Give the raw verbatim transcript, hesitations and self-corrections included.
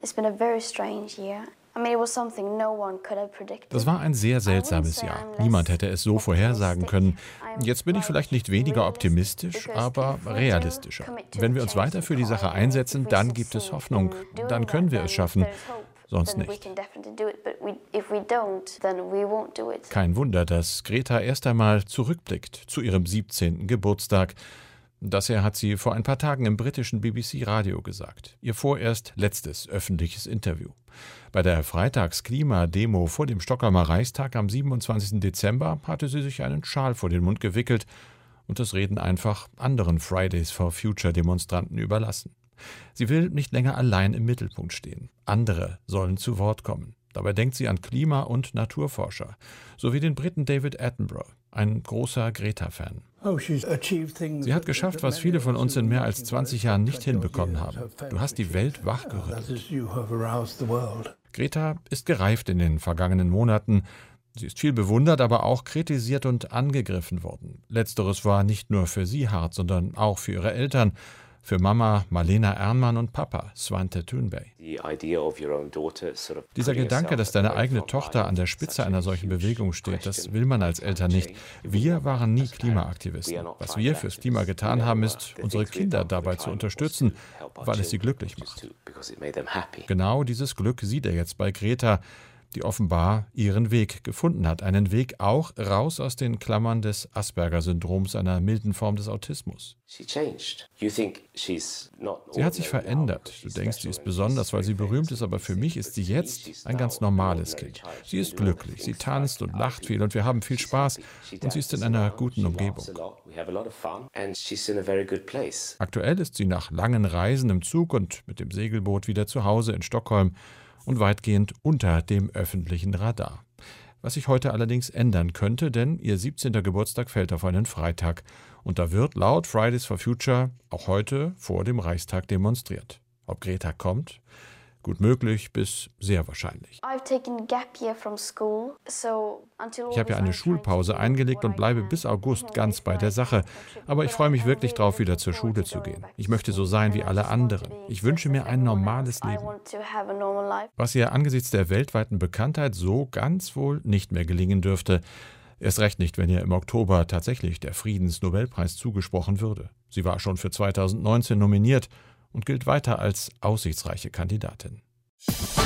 Das war ein sehr seltsames Jahr. Niemand hätte es so vorhersagen können. Jetzt bin ich vielleicht nicht weniger optimistisch, aber realistischer. Wenn wir uns weiter für die Sache einsetzen, dann gibt es Hoffnung. Dann können wir es schaffen. Sonst nicht. Kein Wunder, dass Greta erst einmal zurückblickt zu ihrem siebzehnten Geburtstag. Das her hat sie vor ein paar Tagen im britischen B B C-Radio gesagt. Ihr vorerst letztes öffentliches Interview. Bei der Freitags-Klimademo vor dem Stockholmer Reichstag am siebenundzwanzigsten Dezember hatte sie sich einen Schal vor den Mund gewickelt und das Reden einfach anderen Fridays for Future-Demonstranten überlassen. Sie will nicht länger allein im Mittelpunkt stehen. Andere sollen zu Wort kommen. Dabei denkt sie an Klima- und Naturforscher, sowie den Briten David Attenborough, ein großer Greta-Fan. Sie hat geschafft, was viele von uns in mehr als zwanzig Jahren nicht hinbekommen haben. Du hast die Welt wachgerüttelt. Greta ist gereift in den vergangenen Monaten. Sie ist viel bewundert, aber auch kritisiert und angegriffen worden. Letzteres war nicht nur für sie hart, sondern auch für ihre Eltern. Für Mama Malena Ernmann und Papa Svante Thunberg. Dieser Gedanke, dass deine eigene Tochter an der Spitze einer solchen Bewegung steht, das will man als Eltern nicht. Wir waren nie Klimaaktivisten. Was wir fürs Klima getan haben, ist, unsere Kinder dabei zu unterstützen, weil es sie glücklich macht. Genau dieses Glück sieht er jetzt bei Greta, die offenbar ihren Weg gefunden hat. Einen Weg auch raus aus den Klammern des Asperger-Syndroms, einer milden Form des Autismus. Sie hat sich verändert. Du denkst, sie ist besonders, weil sie berühmt ist, aber für mich ist sie jetzt ein ganz normales Kind. Sie ist glücklich, sie tanzt und lacht viel und wir haben viel Spaß und sie ist in einer guten Umgebung. Aktuell ist sie nach langen Reisen im Zug und mit dem Segelboot wieder zu Hause in Stockholm und weitgehend unter dem öffentlichen Radar. Was sich heute allerdings ändern könnte, denn ihr siebzehnter Geburtstag fällt auf einen Freitag. Und da wird laut Fridays for Future auch heute vor dem Reichstag demonstriert. Ob Greta kommt? Gut möglich bis sehr wahrscheinlich. Ich habe ja eine Schulpause eingelegt und bleibe bis August ganz bei der Sache. Aber ich freue mich wirklich drauf, wieder zur Schule zu gehen. Ich möchte so sein wie alle anderen. Ich wünsche mir ein normales Leben. Was ihr angesichts der weltweiten Bekanntheit so ganz wohl nicht mehr gelingen dürfte. Erst recht nicht, wenn ihr im Oktober tatsächlich der Friedensnobelpreis zugesprochen würde. Sie war schon für zweitausendneunzehn nominiert und gilt weiter als aussichtsreiche Kandidatin.